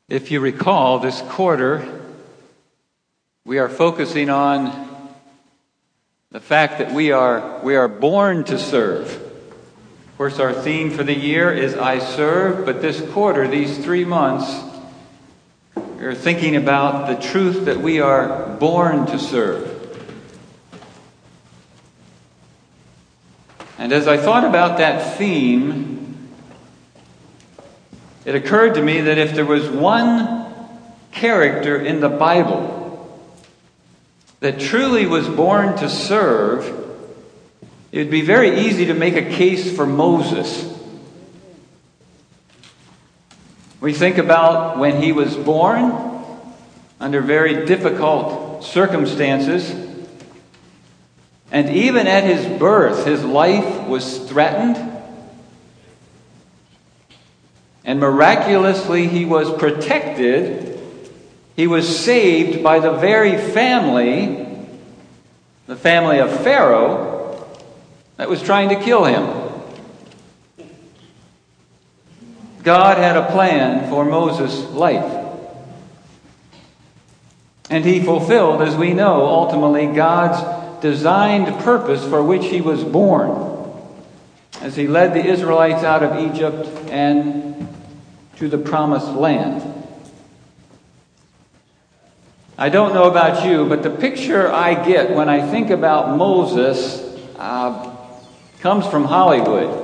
If you recall, this quarter, we are focusing on the fact that we are born to serve. Of course, our theme for the year is I serve, but this quarter, these 3 months, we're thinking about the truth that we are born to serve. And as I thought about that theme, it occurred to me that if there was one character in the Bible that truly was born to serve, it would be very easy to make a case for Moses. We think about when he was born under very difficult circumstances, and even at his birth, his life was threatened. And miraculously, he was protected. He was saved by the very family, the family of Pharaoh, that was trying to kill him. God had a plan for Moses' life. And he fulfilled, as we know, ultimately God's designed purpose for which he was born, as he led the Israelites out of Egypt and to the promised land. I don't know about you, but the picture I get when I think about Moses comes from Hollywood.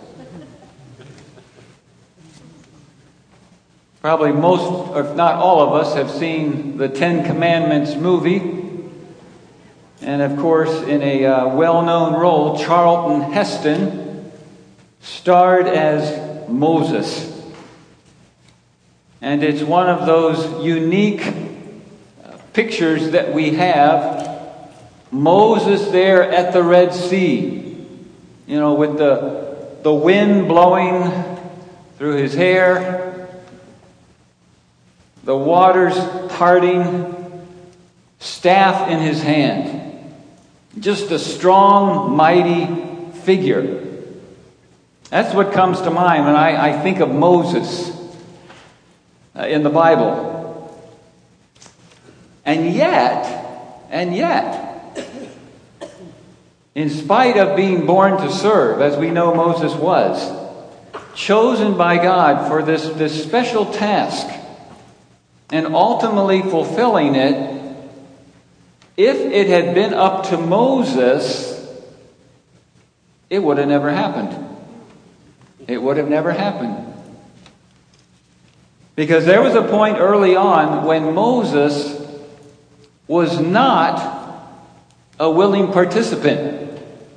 Probably most, if not all of us, have seen the Ten Commandments movie. And of course, in a well-known role, Charlton Heston starred as Moses. And it's one of those unique pictures that we have. Moses there at the Red Sea, with the wind blowing through his hair, the waters parting, staff in his hand. Just a strong, mighty figure. That's what comes to mind when I think of Moses in the Bible. And yet, in spite of being born to serve, as we know Moses was, chosen by God for this special task, and ultimately fulfilling it, if it had been up to Moses, it would have never happened. It would have never happened. Because there was a point early on when Moses was not a willing participant.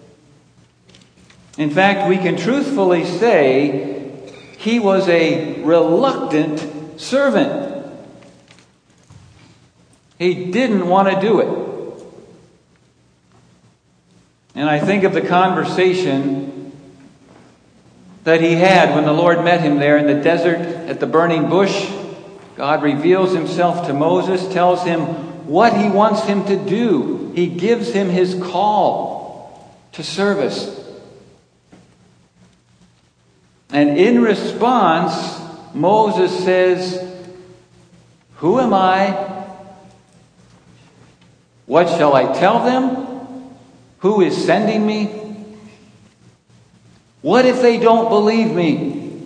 In fact, we can truthfully say he was a reluctant servant. He didn't want to do it. And I think of the conversation that he had when the Lord met him there in the desert at the burning bush. God reveals himself to Moses, tells him what he wants him to do. He gives him his call to service. And in response, Moses says, "Who am I? What shall I tell them? Who is sending me? What if they don't believe me?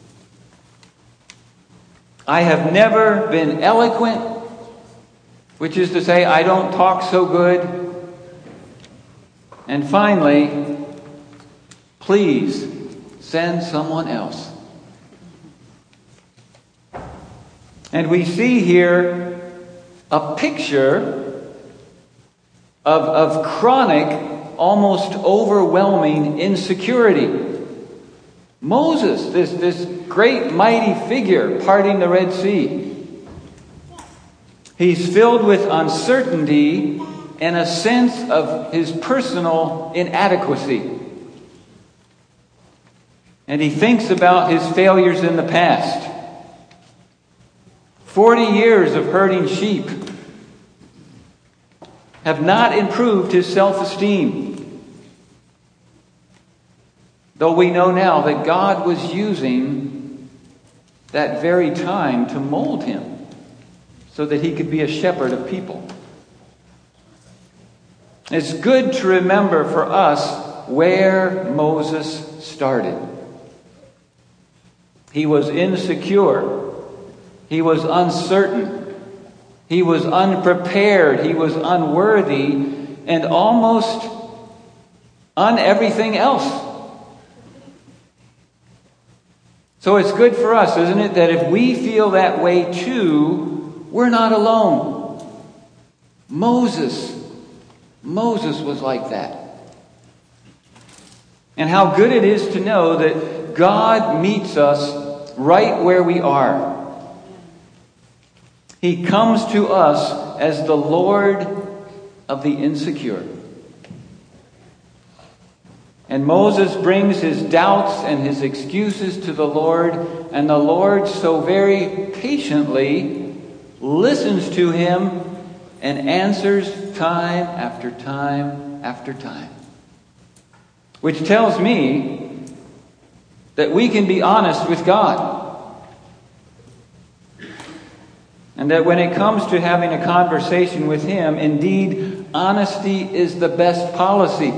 I have never been eloquent," which is to say, I don't talk so good. And finally, "Please send someone else." And we see here a picture of chronic, almost overwhelming insecurity. Moses, this great mighty figure parting the Red Sea. He's filled with uncertainty and a sense of his personal inadequacy. And he thinks about his failures in the past. 40 years of herding sheep have not improved his self-esteem. Though we know now that God was using that very time to mold him so that he could be a shepherd of people. It's good to remember for us where Moses started. He was insecure. He was uncertain. He was unprepared. He was unworthy and almost everything else. So it's good for us, isn't it, that if we feel that way too, we're not alone. Moses was like that. And how good it is to know that God meets us right where we are. He comes to us as the Lord of the insecure. And Moses brings his doubts and his excuses to the Lord, and the Lord so very patiently listens to him and answers time after time after time. Which tells me that we can be honest with God. And that when it comes to having a conversation with him, indeed, honesty is the best policy.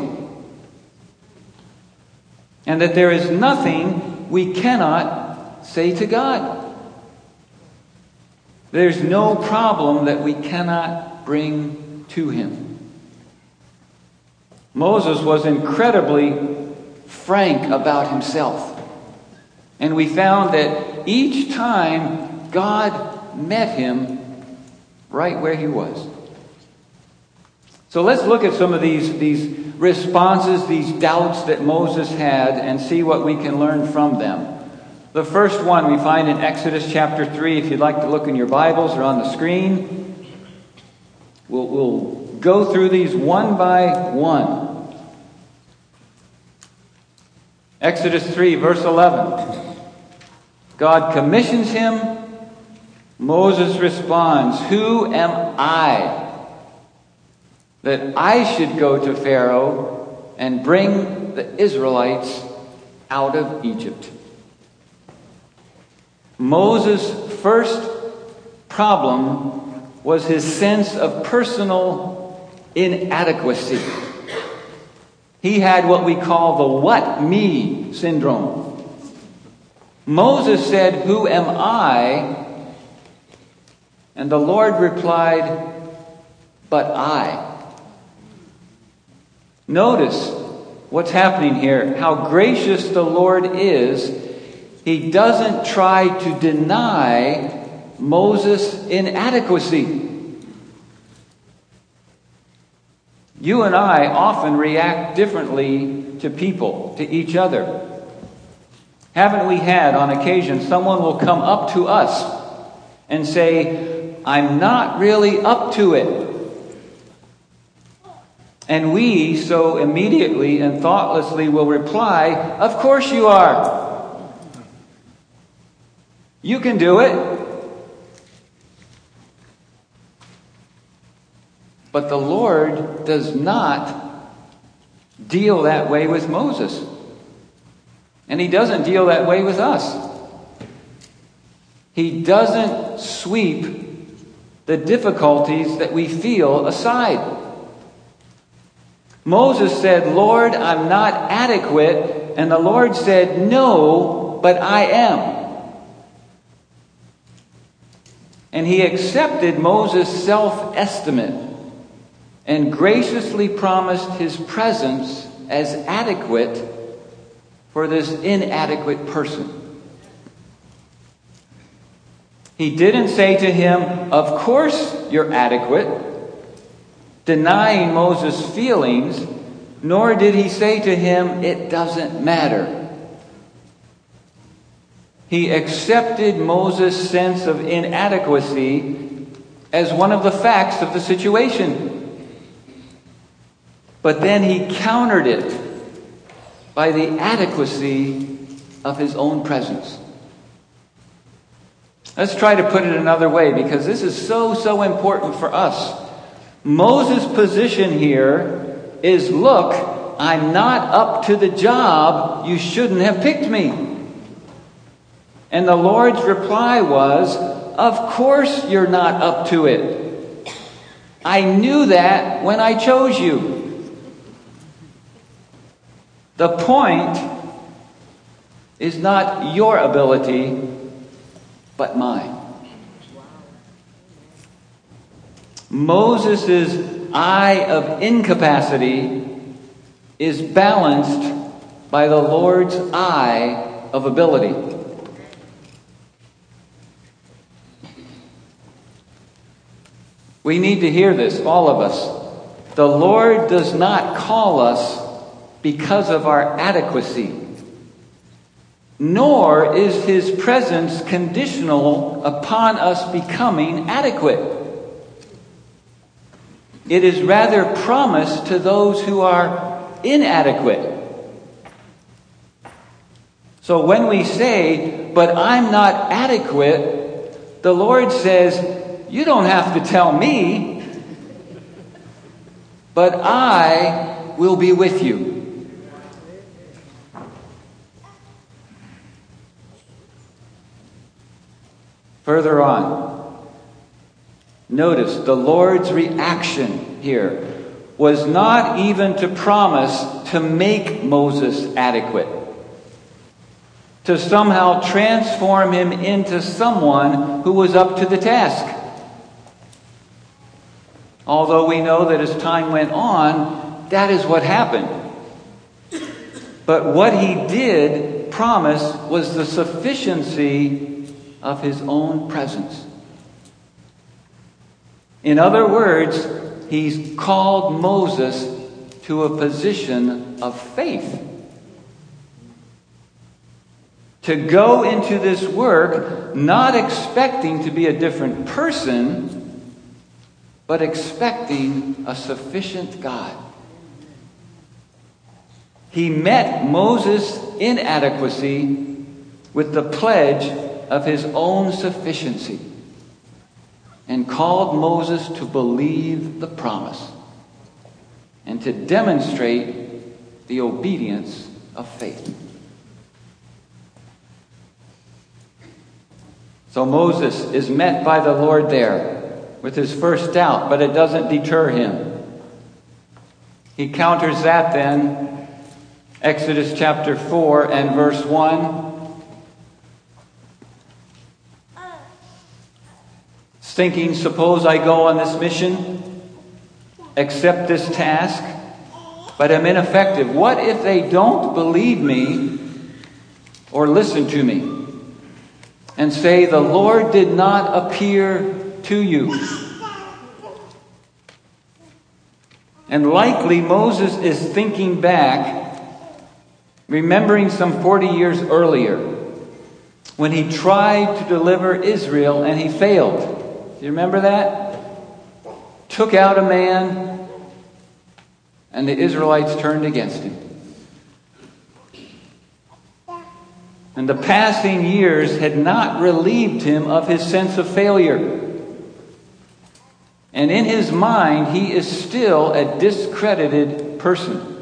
And that there is nothing we cannot say to God. There's no problem that we cannot bring to him. Moses was incredibly frank about himself. And we found that each time God met him right where he was. So let's look at some of these responses, these doubts that Moses had, and see what we can learn from them. The first one we find in Exodus chapter 3. If you'd like to look in your Bibles or on the screen, we'll go through these one by one. Exodus 3, verse 11. God commissions him. Moses responds, "Who am I that I should go to Pharaoh and bring the Israelites out of Egypt?" Moses' first problem was his sense of personal inadequacy. He had what we call the "what me" syndrome. Moses said, "Who am I?" And the Lord replied, "But I." Notice what's happening here, how gracious the Lord is. He doesn't try to deny Moses' inadequacy. You and I often react differently to people, to each other. Haven't we had on occasion someone will come up to us and say, "I'm not really up to it." And we so immediately and thoughtlessly will reply, "Of course you are. You can do it." But the Lord does not deal that way with Moses. And he doesn't deal that way with us. He doesn't sweep the difficulties that we feel aside. Moses said, "Lord, I'm not adequate." And the Lord said, "No, but I am." And he accepted Moses' self-estimate and graciously promised his presence as adequate for this inadequate person. He didn't say to him, "Of course you're adequate," denying Moses' feelings, nor did he say to him, "It doesn't matter." He accepted Moses' sense of inadequacy as one of the facts of the situation. But then he countered it by the adequacy of his own presence. Let's try to put it another way, because this is so important for us. Moses' position here is, "Look, I'm not up to the job. You shouldn't have picked me." And the Lord's reply was, "Of course you're not up to it. I knew that when I chose you." The point is not your ability, but mine. Moses' eye of incapacity is balanced by the Lord's eye of ability. We need to hear this, all of us. The Lord does not call us because of our adequacy, nor is His presence conditional upon us becoming adequate. It is rather promised to those who are inadequate. So when we say, "But I'm not adequate," the Lord says, "You don't have to tell me, but I will be with you." Further on, notice the Lord's reaction here was not even to promise to make Moses adequate, to somehow transform him into someone who was up to the task. Although we know that as time went on, that is what happened. But what He did promise was the sufficiency of His own presence. In other words, He's called Moses to a position of faith. To go into this work not expecting to be a different person, but expecting a sufficient God. He met Moses' inadequacy with the pledge of His own sufficiency, and called Moses to believe the promise and to demonstrate the obedience of faith. So Moses is met by the Lord there with his first doubt, but it doesn't deter him. He counters that then, Exodus chapter 4 and verse 1. Thinking, suppose I go on this mission, accept this task, but am ineffective. What if they don't believe me or listen to me and say, "The Lord did not appear to you"? And likely Moses is thinking back, remembering some 40 years earlier, when he tried to deliver Israel and he failed. Do you remember that? Took out a man, and the Israelites turned against him. And the passing years had not relieved him of his sense of failure. And in his mind, he is still a discredited person.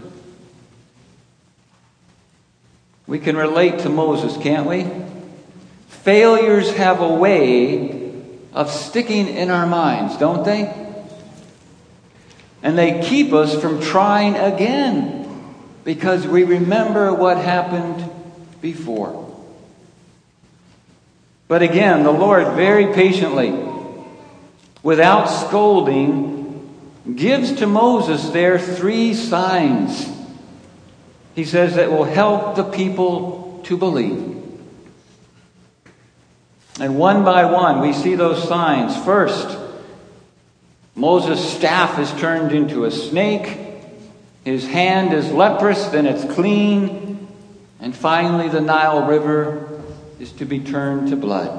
We can relate to Moses, can't we? Failures have a way of sticking in our minds, don't they? And they keep us from trying again because we remember what happened before. But again, the Lord very patiently, without scolding, gives to Moses there 3 signs. He says that will help the people to believe. And one by one, we see those signs. First, Moses' staff is turned into a snake. His hand is leprous, then it's clean. And finally, the Nile River is to be turned to blood.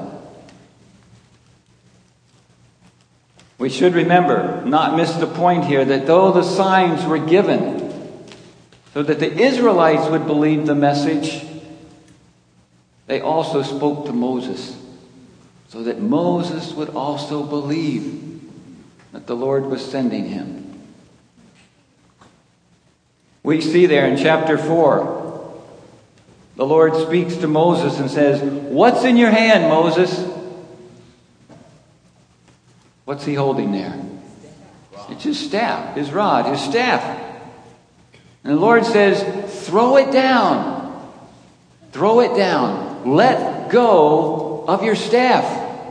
We should remember, not miss the point here, that though the signs were given so that the Israelites would believe the message, they also spoke to Moses, so that Moses would also believe that the Lord was sending him. We see there in chapter 4, the Lord speaks to Moses and says, "What's in your hand, Moses?" What's he holding there? It's his staff, his rod, his staff. And the Lord says, "Throw it down. Throw it down. Let go of your staff."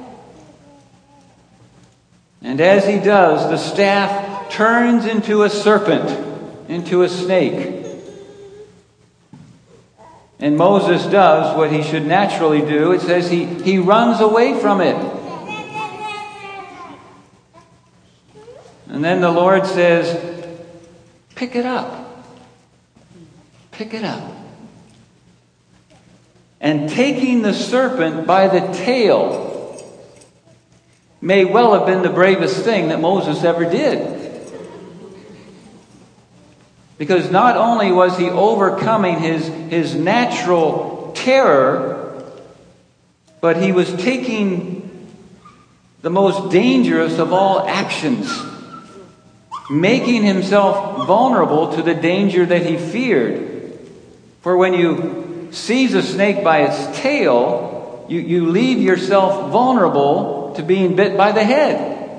And as he does, the staff turns into a serpent, into a snake. And Moses does what he should naturally do. It says he runs away from it. And then the Lord says, "Pick it up. Pick it up." And taking the serpent by the tail may well have been the bravest thing that Moses ever did. Because not only was he overcoming his natural terror, but he was taking the most dangerous of all actions, making himself vulnerable to the danger that he feared. For when you seize a snake by its tail, you leave yourself vulnerable to being bit by the head.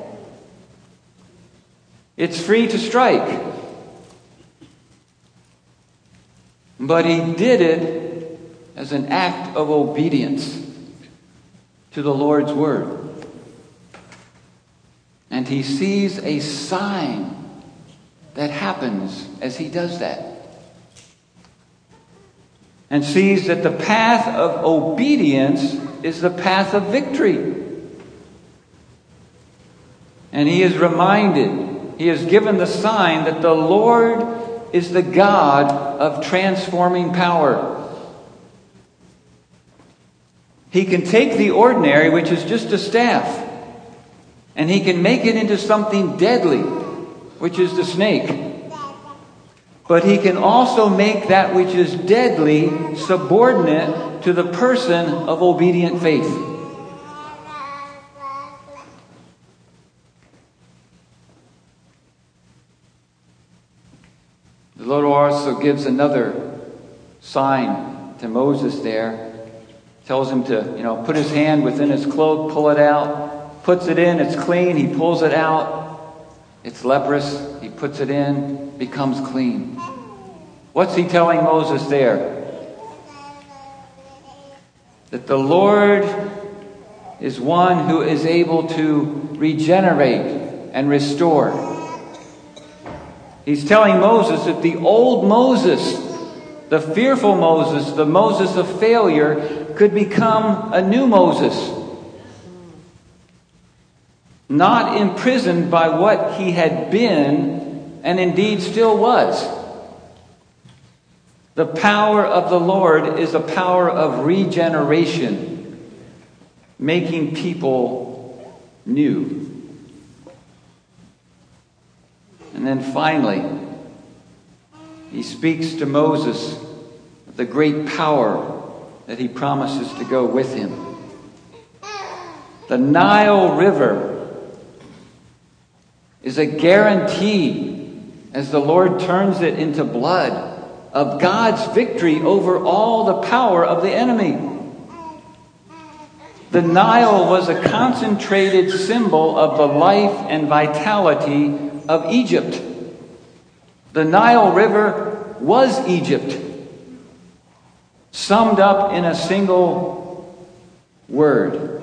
It's free to strike. But he did it as an act of obedience to the Lord's word. And he sees a sign that happens as he does that. And sees that the path of obedience is the path of victory. And he is reminded, he is given the sign that the Lord is the God of transforming power. He can take the ordinary, which is just a staff, and he can make it into something deadly, which is the snake. But he can also make that which is deadly subordinate to the person of obedient faith. The Lord also gives another sign to Moses there. Tells him to, put his hand within his cloak, pull it out, puts it in, it's clean, he pulls it out, it's leprous, he puts it in, becomes clean. What's he telling Moses there? That the Lord is one who is able to regenerate and restore. He's telling Moses that the old Moses, the fearful Moses, the Moses of failure, could become a new Moses. Not imprisoned by what he had been, and indeed still was. The power of the Lord is a power of regeneration, making people new. And then finally, he speaks to Moses of the great power that he promises to go with him. The Nile River is a guarantee, as the Lord turns it into blood, of God's victory over all the power of the enemy. The Nile was a concentrated symbol of the life and vitality of Egypt. The Nile River was Egypt, summed up in a single word.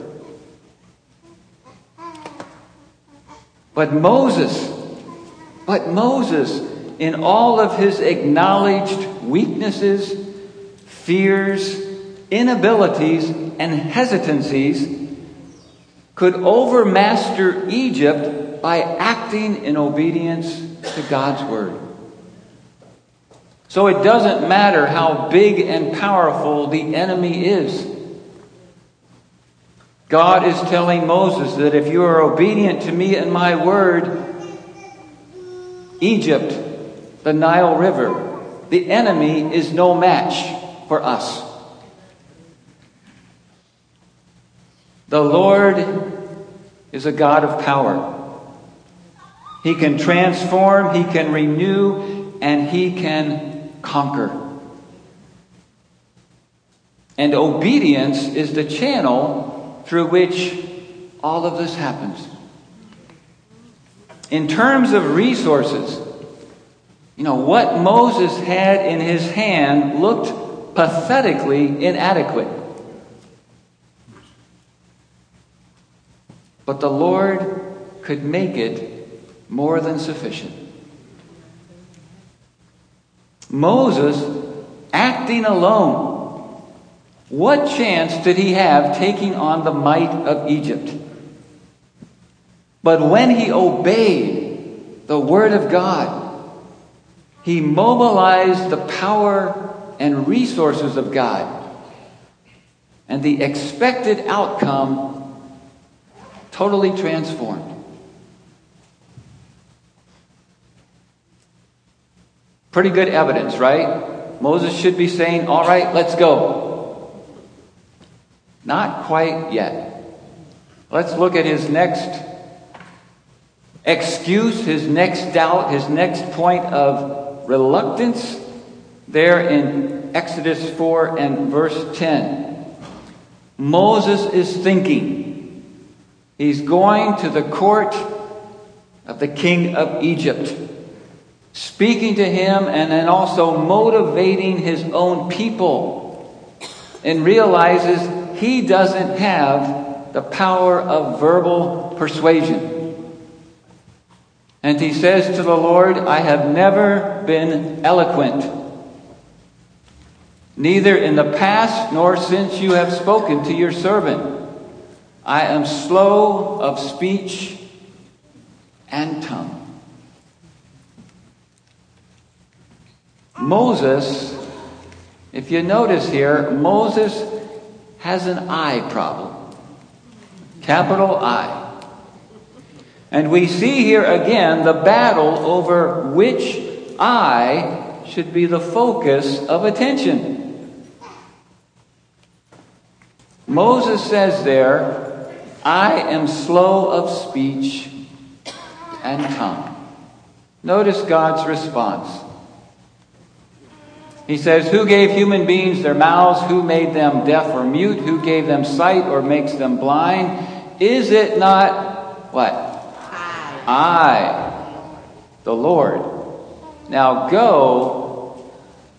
But Moses, in all of his acknowledged weaknesses, fears, inabilities, and hesitancies, could overmaster Egypt by acting in obedience to God's word. So it doesn't matter how big and powerful the enemy is. God is telling Moses that if you are obedient to me and my word, Egypt, the Nile River, the enemy is no match for us. The Lord is a God of power. He can transform, He can renew, and He can conquer. And obedience is the channel through which all of this happens. In terms of resources, what Moses had in his hand looked pathetically inadequate. But the Lord could make it more than sufficient. Moses, acting alone, what chance did he have taking on the might of Egypt? But when he obeyed the word of God, he mobilized the power and resources of God. And the expected outcome totally transformed. Pretty good evidence, right? Moses should be saying, all right, let's go. Not quite yet. Let's look at his next excuse, his next doubt, his next point of reluctance there in Exodus 4 and verse 10. Moses is thinking. He's going to the court of the king of Egypt, speaking to him and then also motivating his own people, and realizes he doesn't have the power of verbal persuasion. And he says to the Lord, I have never been eloquent, neither in the past nor since you have spoken to your servant. I am slow of speech and tongue. Moses, if you notice here, Moses has an I problem. Capital I. And we see here again the battle over which I should be the focus of attention. Moses says there, I am slow of speech and tongue. Notice God's response. He says, who gave human beings their mouths? Who made them deaf or mute? Who gave them sight or makes them blind? Is it not what? I, the Lord. Now go,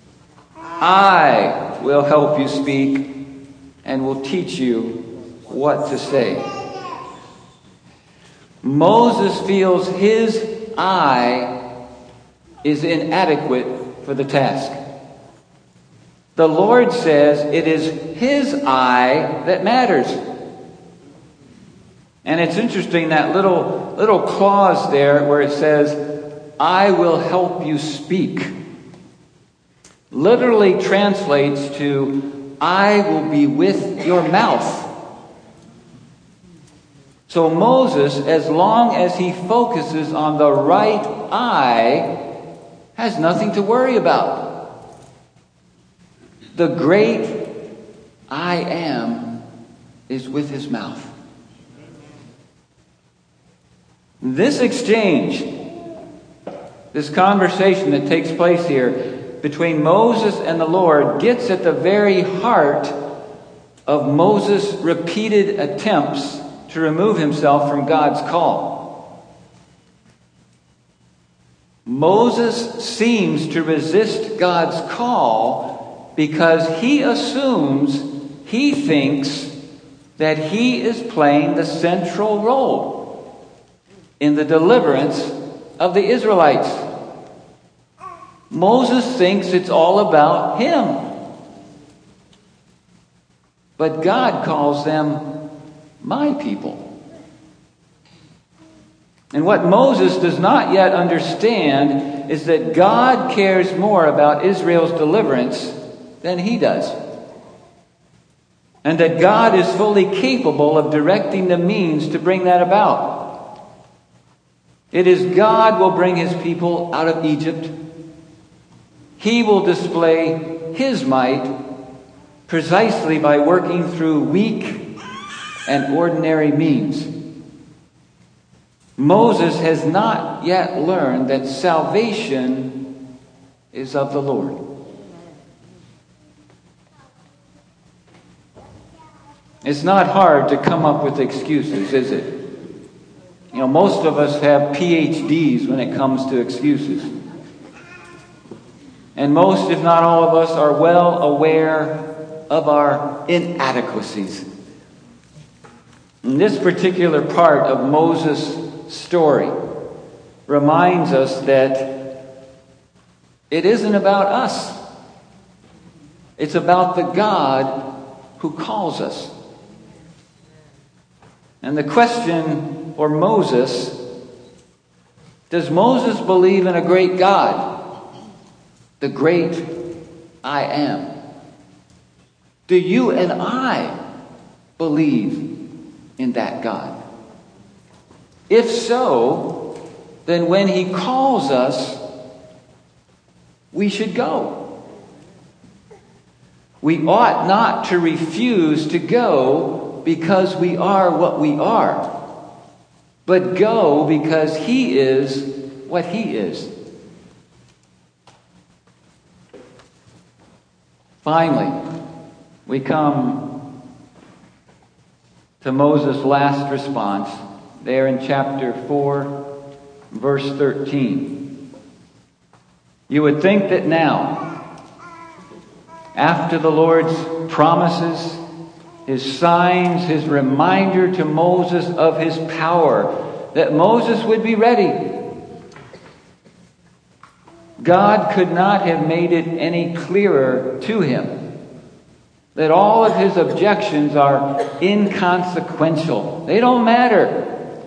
I will help you speak and will teach you what to say. Moses feels his I is inadequate for the task. The Lord says it is his I that matters. And it's interesting, that little clause there where it says, I will help you speak, literally translates to, I will be with your mouth. So Moses, as long as he focuses on the right I, has nothing to worry about. The great I am is with his mouth. This exchange, this conversation that takes place here between Moses and the Lord, gets at the very heart of Moses' repeated attempts to remove himself from God's call. Moses seems to resist God's call because he thinks that he is playing the central role in the deliverance of the Israelites. Moses thinks it's all about him. But God calls them my people. And what Moses does not yet understand is that God cares more about Israel's deliverance than he does. And that God is fully capable of directing the means to bring that about. It is God will bring his people out of Egypt. He will display his might precisely by working through weak and ordinary means. Moses has not yet learned that salvation is of the Lord. It's not hard to come up with excuses, is it? Most of us have PhDs when it comes to excuses. And most, if not all of us, are well aware of our inadequacies. And this particular part of Moses' story reminds us that it isn't about us. It's about the God who calls us. And the question for Moses, does Moses believe in a great God? The great I am. Do you and I believe in that God? If so, then when He calls us, we should go. We ought not to refuse to go because we are what we are, but go because He is what He is. Finally, we come to Moses' last response there in chapter 4, verse 13. You would think that now, after the Lord's promises, His signs, His reminder to Moses of His power, that Moses would be ready. God could not have made it any clearer to him that all of his objections are inconsequential. They don't matter.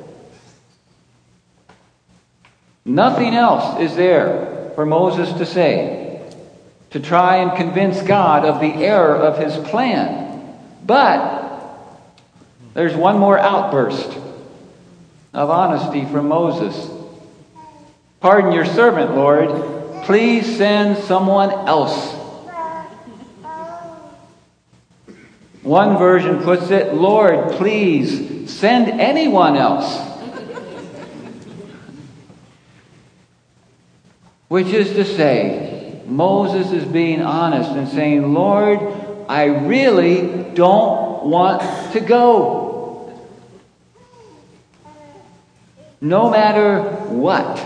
Nothing else is there for Moses to say to try and convince God of the error of His plan. But there's one more outburst of honesty from Moses. Pardon your servant, Lord. Please send someone else. One version puts it, Lord, please send anyone else. Which is to say, Moses is being honest and saying, Lord, I really don't want to go. No matter what.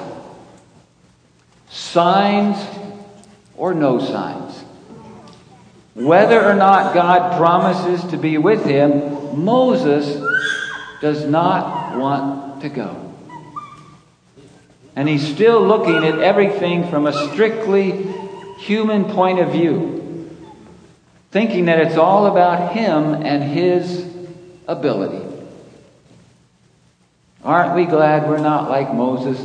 Signs or no signs. Whether or not God promises to be with him, Moses does not want to go. And he's still looking at everything from a strictly human point of view, thinking that it's all about him and his ability. Aren't we glad we're not like Moses?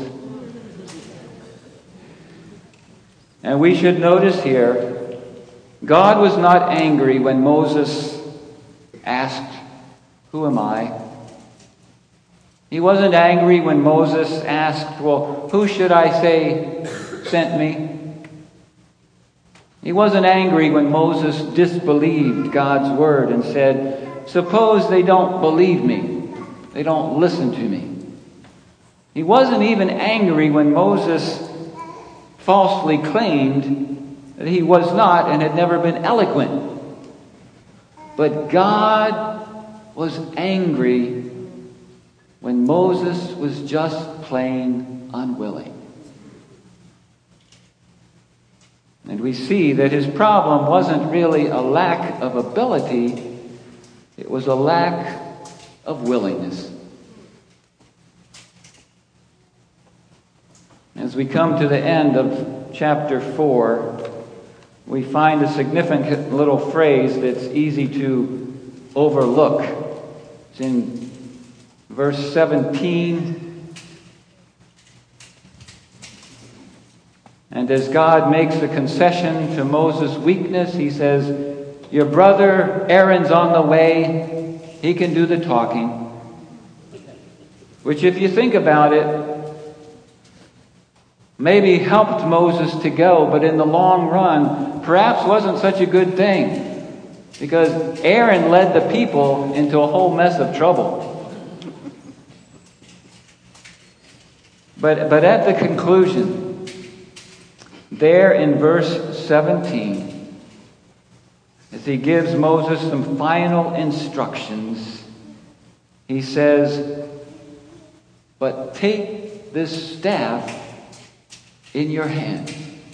And we should notice here, God was not angry when Moses asked, "Who am I?" He wasn't angry when Moses asked, "Well, who should I say sent me?" He wasn't angry when Moses disbelieved God's word and said, "Suppose they don't believe me. They don't listen to me." He wasn't even angry when Moses falsely claimed that he was not and had never been eloquent. But God was angry when Moses was just plain unwilling. And we see that his problem wasn't really a lack of ability, it was a lack of willingness. As we come to the end of chapter 4, we find a significant little phrase that's easy to overlook. It's in verse 17. And as God makes a concession to Moses' weakness, he says, "Your brother Aaron's on the way. He can do the talking." Which, if you think about it, maybe helped Moses to go, but in the long run, perhaps wasn't such a good thing. Because Aaron led the people into a whole mess of trouble. But at the conclusion, there in verse 17, as he gives Moses some final instructions, he says, "But take this staff in your hand,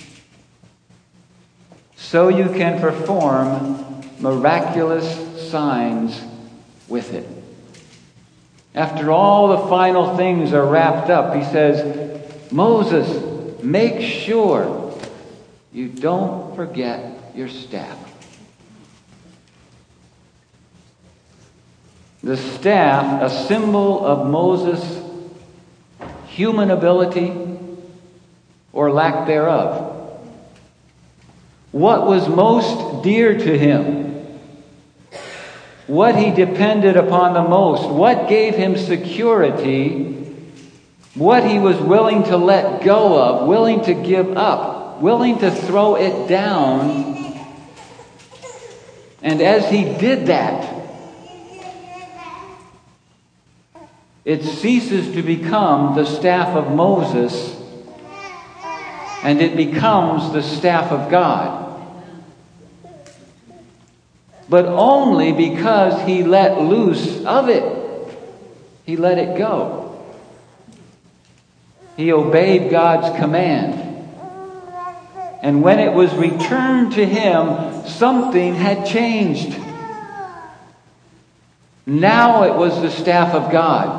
so you can perform miraculous signs with it." After all the final things are wrapped up, he says, "Moses, make sure you don't forget your staff." The staff, a symbol of Moses' human ability or lack thereof. What was most dear to him? What he depended upon the most? What gave him security? What he was willing to let go of, willing to give up, willing to throw it down. And as he did that, it ceases to become the staff of Moses, and it becomes the staff of God. But only because he let loose of it. He let it go. He obeyed God's command. And when it was returned to him, something had changed. Now it was the staff of God.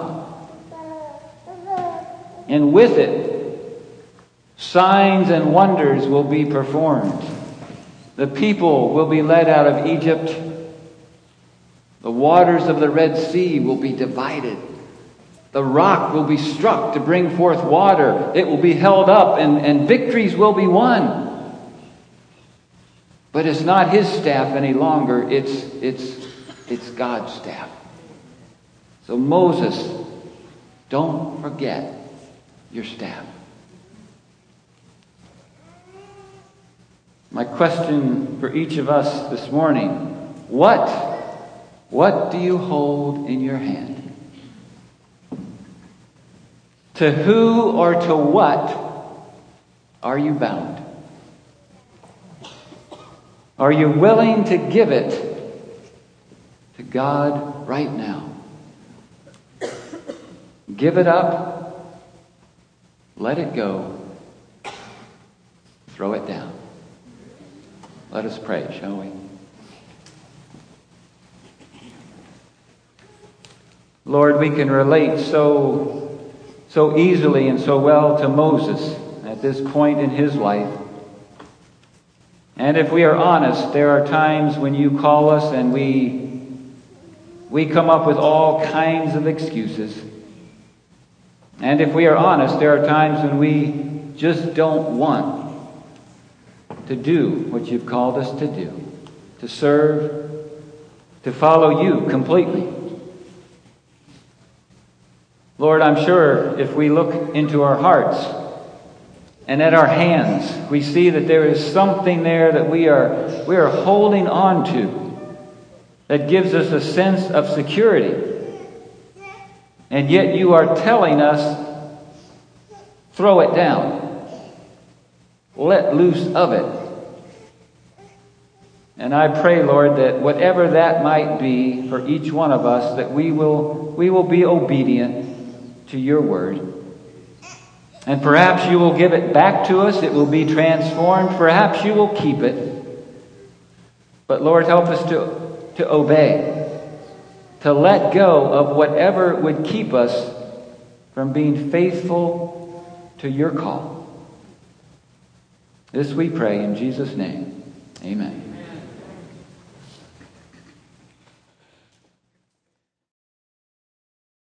And with it, signs and wonders will be performed. The people will be led out of Egypt. The waters of the Red Sea will be divided. The rock will be struck to bring forth water. It will be held up and victories will be won. But it's not his staff any longer. It's God's staff. So Moses, don't forget your staff. My question for each of us this morning, what do you hold in your hand? To who or to what are you bound? Are you willing to give it to God right now? Give it up. Let it go. Throw it down. Let us pray, shall we? Lord, we can relate so easily and so well to Moses at this point in his life. And if we are honest, there are times when you call us and we come up with all kinds of excuses. And if we are honest, there are times when we just don't want to do what you've called us to do, to serve, to follow you completely. Lord, I'm sure if we look into our hearts and at our hands, we see that there is something there that we are holding on to that gives us a sense of security. And yet you are telling us, throw it down. Let loose of it. And I pray, Lord, that whatever that might be for each one of us, that we will be obedient to your word. And perhaps you will give it back to us. It will be transformed. Perhaps you will keep it. But Lord, help us to obey. To let go of whatever would keep us from being faithful to your call. This we pray in Jesus' name. Amen.